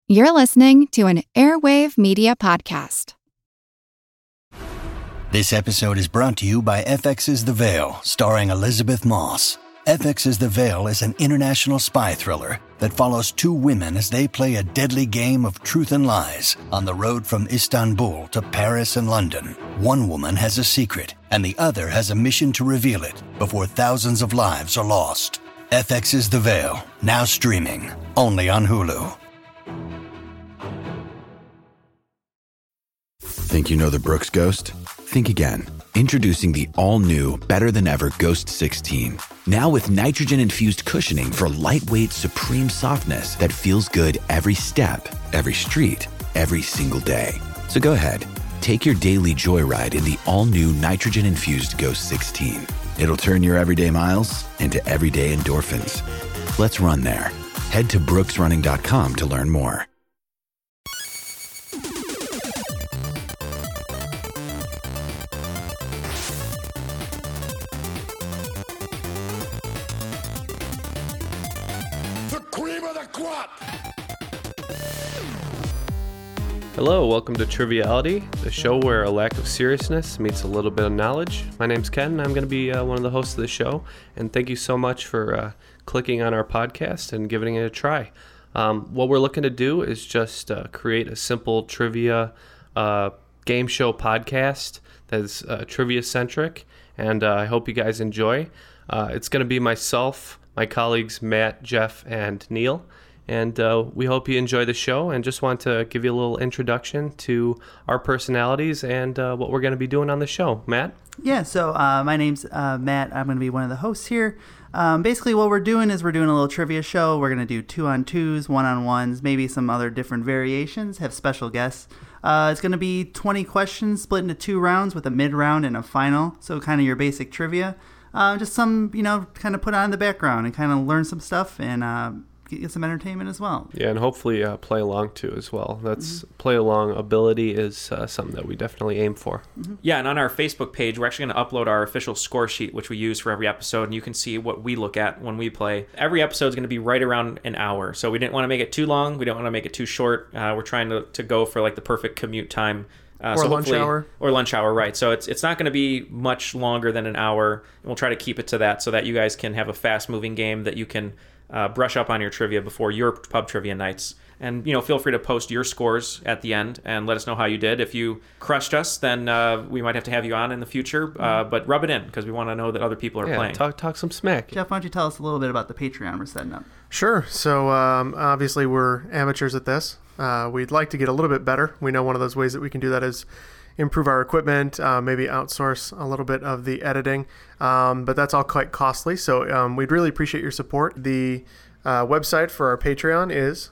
You're listening to an Airwave Media Podcast. This episode is brought to you by FX's The Veil, starring Elizabeth Moss. FX's The Veil is an international spy thriller that follows two women as they play a deadly game of truth and lies on the road from Istanbul to Paris and London. One woman has a secret, and the other has a mission to reveal it before thousands of lives are lost. FX's The Veil, now streaming, only on Hulu. Think you know the Brooks Ghost? Think again. Introducing the all-new, better-than-ever Ghost 16. Now with nitrogen-infused cushioning for lightweight, supreme softness that feels good every step, every street, every single day. So go ahead, take your daily joyride in the all-new nitrogen-infused Ghost 16. It'll turn your everyday miles into everyday endorphins. Let's run there. Head to brooksrunning.com to learn more. Hello, welcome to Triviality, the show where a lack of seriousness meets a little bit of knowledge. My name's Ken, and I'm going to be one of the hosts of the show, and thank you so much for clicking on our podcast and giving it a try. What we're looking to do is just create a simple trivia game show podcast that's trivia-centric, and I hope you guys enjoy. It's going to be myself, my colleagues Matt, Jeff, and Neil. And we hope you enjoy the show, and just want to give you a little introduction to our personalities and what we're going to be doing on the show. Matt? Yeah, so my name's Matt. I'm going to be one of the hosts here. Basically, what we're doing is we're doing a little trivia show. We're going to do 2-on-2s, 1-on-1s, maybe some other different variations, have special guests. It's going to be 20 questions split into 2 rounds with a mid-round and a final, so kind of your basic trivia. Just some, kind of put on in the background and kind of learn some stuff and get some entertainment as well. Yeah, and hopefully play along too as well. That's play along ability is something that we definitely aim for. Mm-hmm. Yeah, and on our Facebook page, we're actually going to upload our official score sheet, which we use for every episode, and you can see what we look at when we play. Every episode is going to be right around an hour, so we didn't want to make it too long. We don't want to make it too short. We're trying to go for like the perfect commute time. Or lunch hour. Or lunch hour, right. So it's not going to be much longer than an hour, and we'll try to keep it to that so that you guys can have a fast-moving game that you can brush up on your trivia before your pub trivia nights. And, feel free to post your scores at the end and let us know how you did. If you crushed us, then we might have to have you on in the future. But rub it in, because we want to know that other people are playing. Talk some smack. Jeff, why don't you tell us a little bit about the Patreon we're setting up? Sure. So obviously we're amateurs at this. We'd like to get a little bit better. We know one of those ways that we can do that is improve our equipment, maybe outsource a little bit of the editing, but that's all quite costly. So we'd really appreciate your support. The website for our Patreon is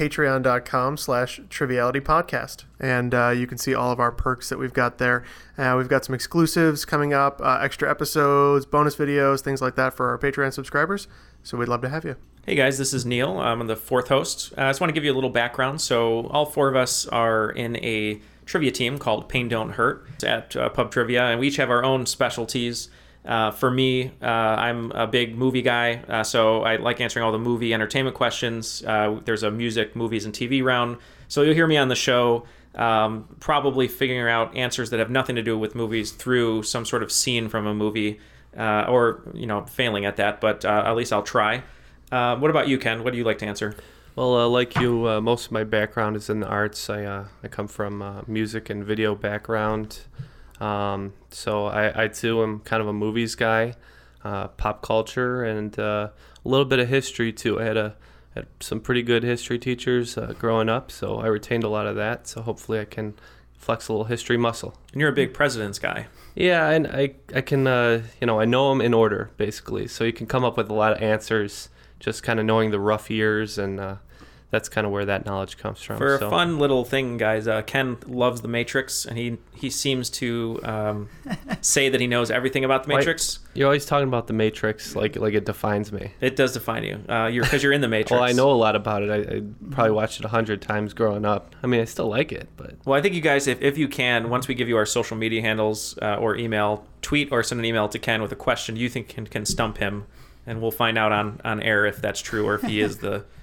patreon.com/trivialitypodcast. And you can see all of our perks that we've got there. We've got some exclusives coming up, extra episodes, bonus videos, things like that for our Patreon subscribers. So we'd love to have you. Hey guys, this is Neil. I'm the 4th host. I just want to give you a little background. So all 4 of us are in a trivia team called Pain Don't Hurt at Pub Trivia, and we each have our own specialties. For me, I'm a big movie guy, so I like answering all the movie entertainment questions. There's a music, movies, and TV round. So you'll hear me on the show probably figuring out answers that have nothing to do with movies through some sort of scene from a movie, or failing at that, but at least I'll try. What about you, Ken? What do you like to answer? Well, like you, most of my background is in the arts. I come from music and video background. So I too am kind of a movies guy, pop culture, and a little bit of history too. I had some pretty good history teachers growing up, so I retained a lot of that. So hopefully I can flex a little history muscle. And you're a big presidents guy. Yeah, and I can, I know them in order, basically. So you can come up with a lot of answers just kind of knowing the rough years, and that's kind of where that knowledge comes from. For a fun little thing, guys, Ken loves The Matrix, and he seems to say that he knows everything about The Matrix. You're always talking about The Matrix like it defines me. It does define you, because you're in The Matrix. Well, I know a lot about it. I probably watched it 100 times growing up. I mean, I still like it, but... Well, I think you guys, if you can, once we give you our social media handles or email, tweet or send an email to Ken with a question you think can stump him, and we'll find out on air if that's true or if he is the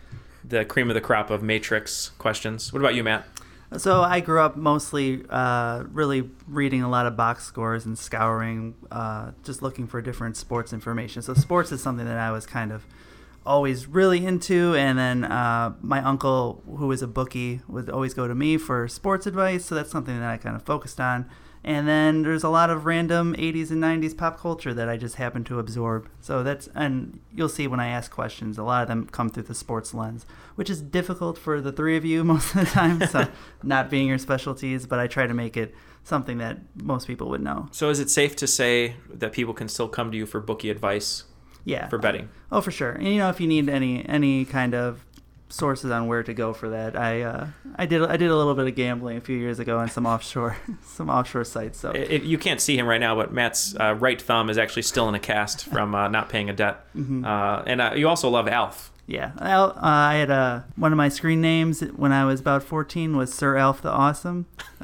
the cream of the crop of Matrix questions. What about you, Matt? So I grew up mostly really reading a lot of box scores and scouring, just looking for different sports information. So sports is something that I was kind of always really into, and then my uncle, who was a bookie, would always go to me for sports advice, so that's something that I kind of focused on. And then there's a lot of random 80s and 90s pop culture that I just happen to absorb. So and you'll see when I ask questions, a lot of them come through the sports lens, which is difficult for the three of you most of the time, so not being your specialties, but I try to make it something that most people would know. So is it safe to say that people can still come to you for bookie advice? Yeah. For betting? Oh, for sure. And, if you need any kind of sources on where to go for that, I did a little bit of gambling a few years ago on some offshore sites. So you can't see him right now, but Matt's right thumb is actually still in a cast from not paying a debt. Mm-hmm. And you also love Alf. Yeah, I had one of my screen names when I was about 14 was Sir Alf the Awesome.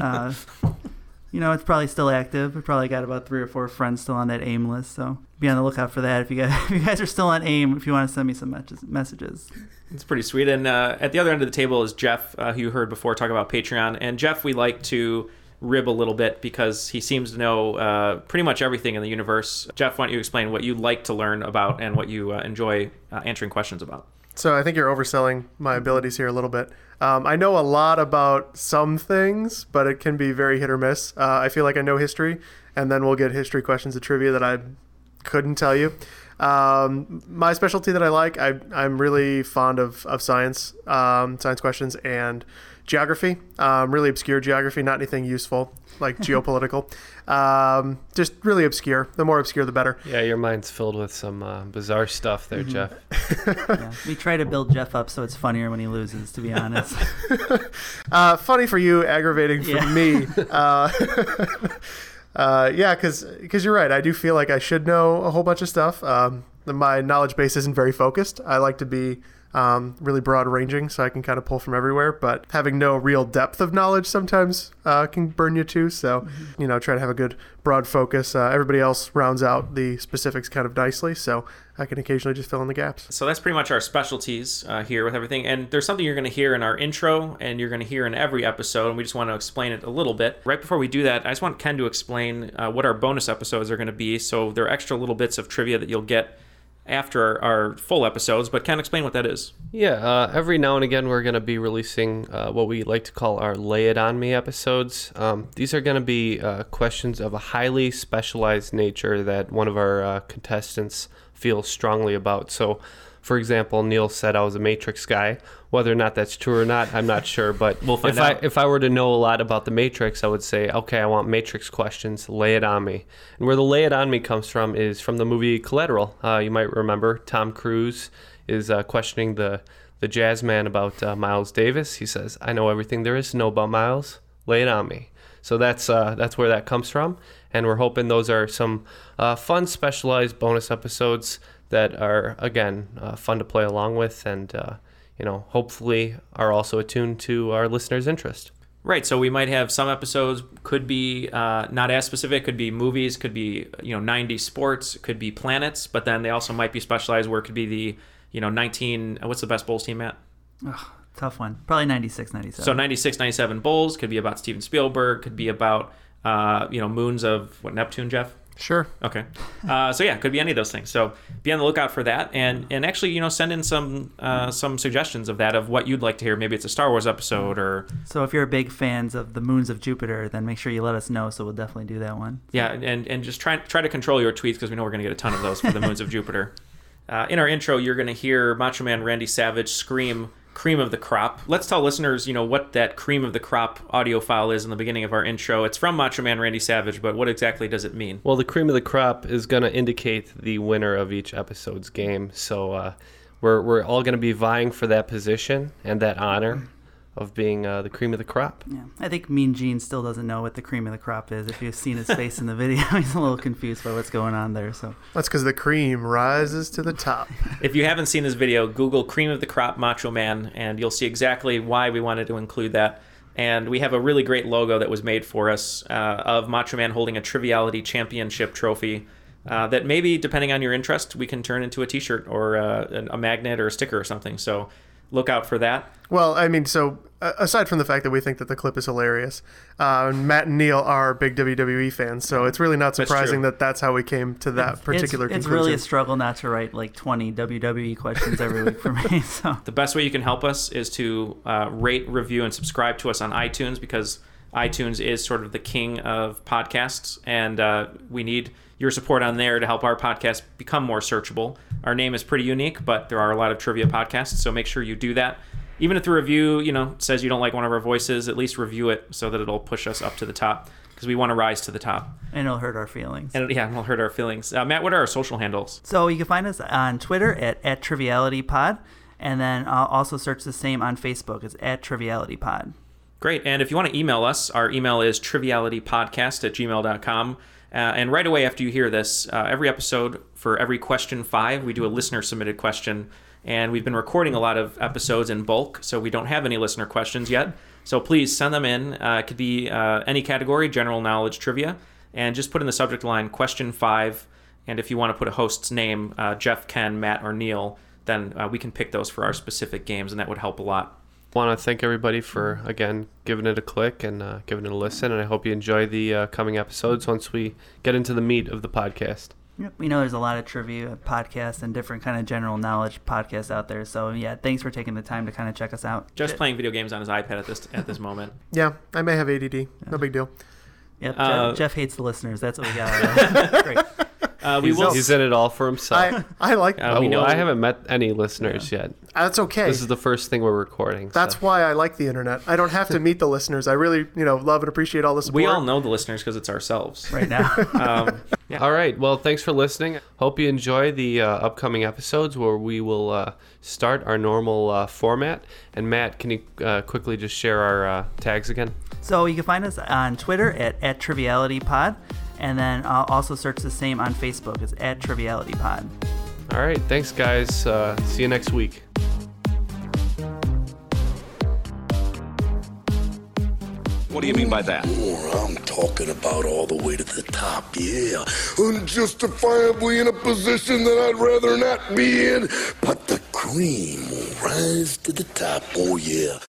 It's probably still active. We probably got about 3 or 4 friends still on that AIM list, so be on the lookout for that if you guys are still on AIM, if you want to send me some messages. It's pretty sweet. And at the other end of the table is Jeff, who you heard before talk about Patreon. And Jeff, we like to rib a little bit because he seems to know pretty much everything in the universe. Jeff, why don't you explain what you like to learn about and what you enjoy answering questions about? So I think you're overselling my abilities here a little bit. I know a lot about some things, but it can be very hit or miss. I feel like I know history, and then we'll get history questions of trivia that I couldn't tell you. My specialty that I like, I'm really fond of science, science questions, and geography. Really obscure geography, not anything useful, like geopolitical. Just really obscure. The more obscure, the better. Yeah, your mind's filled with some bizarre stuff there, Jeff. Yeah, we try to build Jeff up so it's funnier when he loses, to be honest. Funny for you, aggravating for me. Because you're right. I do feel like I should know a whole bunch of stuff. My knowledge base isn't very focused. I like to be really broad ranging, so I can kind of pull from everywhere, but having no real depth of knowledge sometimes can burn you too. So, try to have a good broad focus. Everybody else rounds out the specifics kind of nicely, so I can occasionally just fill in the gaps. So that's pretty much our specialties here with everything. And there's something you're going to hear in our intro and you're going to hear in every episode, and we just want to explain it a little bit. Right before we do that, I just want Ken to explain what our bonus episodes are going to be. So there are extra little bits of trivia that you'll get after our full episodes, but Ken, explain what that is. Yeah, every now and again we're going to be releasing what we like to call our Lay It On Me episodes. These are going to be questions of a highly specialized nature that one of our contestants feels strongly about. So, for example, Neil said I was a Matrix guy. Whether or not that's true or not, I'm not sure. But we'll find out. If I were to know a lot about the Matrix, I would say, okay, I want Matrix questions. Lay it on me. And where the lay it on me comes from is from the movie Collateral. You might remember Tom Cruise is questioning the jazz man about Miles Davis. He says, I know everything there is to know about Miles. Lay it on me. So that's where that comes from. And we're hoping those are some fun, specialized bonus episodes that are, again, fun to play along with and, hopefully are also attuned to our listeners' interest. Right. So we might have some episodes could be not as specific, could be movies, could be, 90s sports, could be planets, but then they also might be specialized where it could be the, 19, what's the best Bulls team, Matt? Oh, tough one. Probably 96, 97. So 96, 97 Bulls could be about Steven Spielberg, could be about, moons of Neptune, Jeff? Sure. Okay. It could be any of those things. So be on the lookout for that, and actually, send in some suggestions of that, of what you'd like to hear. Maybe it's a Star Wars episode, or so if you're big fans of the moons of Jupiter, then make sure you let us know. So we'll definitely do that one. Yeah, and just try to control your tweets because we know we're going to get a ton of those for the moons of Jupiter. In our intro, you're going to hear Macho Man Randy Savage scream cream of the crop. Let's tell listeners, what that cream of the crop audio file is in the beginning of our intro. It's from Macho Man Randy Savage, but what exactly does it mean? Well, the cream of the crop is going to indicate the winner of each episode's game. So we're all going to be vying for that position and that honor of being the cream of the crop. Yeah, I think Mean Gene still doesn't know what the cream of the crop is. If you've seen his face in the video, he's a little confused by what's going on there. So that's because the cream rises to the top. If you haven't seen this video, Google cream of the crop Macho Man, and you'll see exactly why we wanted to include that. And we have a really great logo that was made for us of Macho Man holding a Triviality Championship trophy that maybe, depending on your interest, we can turn into a t-shirt or a magnet or a sticker or something. So look out for that. Well, I mean, so aside from the fact that we think that the clip is hilarious, Matt and Neil are big WWE fans, so it's really not surprising that that's how we came to that particular conclusion. It's really a struggle not to write like 20 WWE questions every week for me. So The best way you can help us is to rate, review, and subscribe to us on iTunes, because iTunes is sort of the king of podcasts, and we need your support on there to help our podcast become more searchable. Our name is pretty unique, but there are a lot of trivia podcasts, so make sure you do that. Even if the review, says you don't like one of our voices, at least review it so that it'll push us up to the top, because we want to rise to the top. and it'll hurt our feelings. And it'll hurt our feelings. Matt, what are our social handles? So you can find us on Twitter at @TrivialityPod, and then also search the same on Facebook. It's @TrivialityPod. Great. And if you want to email us, our email is trivialitypodcast@gmail.com. And right away after you hear this, every episode, for every question 5, we do a listener-submitted question. And we've been recording a lot of episodes in bulk, so we don't have any listener questions yet. So please send them in. It could be any category, general knowledge, trivia. And just put in the subject line, question 5. And if you want to put a host's name, Jeff, Ken, Matt, or Neil, then we can pick those for our specific games, and that would help a lot. Want to thank everybody for, again, giving it a click and giving it a listen. And I hope you enjoy the coming episodes once we get into the meat of the podcast. Yep. We know there's a lot of trivia podcasts and different kind of general knowledge podcasts out there. So yeah, thanks for taking the time to kind of check us out. Just playing video games on his iPad at this moment. Yeah, I may have ADD. No big deal. Yep. Jeff hates the listeners. That's what we got. Great. He's in it all for himself. I like that. We know. I haven't met any listeners yet. That's okay. This is the first thing we're recording. That's why I like the internet. I don't have to meet the listeners. I really, love and appreciate all the support. We all know the listeners because it's ourselves. Right now. Yeah. All right. Well, thanks for listening. Hope you enjoy the upcoming episodes where we will start our normal format. And Matt, can you quickly just share our tags again? So you can find us on Twitter at @TrivialityPod, and then also search the same on Facebook. It's @TrivialityPod. All right. Thanks, guys. See you next week. What do you mean by that? Oh, I'm talking about all the way to the top, yeah. Unjustifiably in a position that I'd rather not be in, but the cream will rise to the top, oh yeah.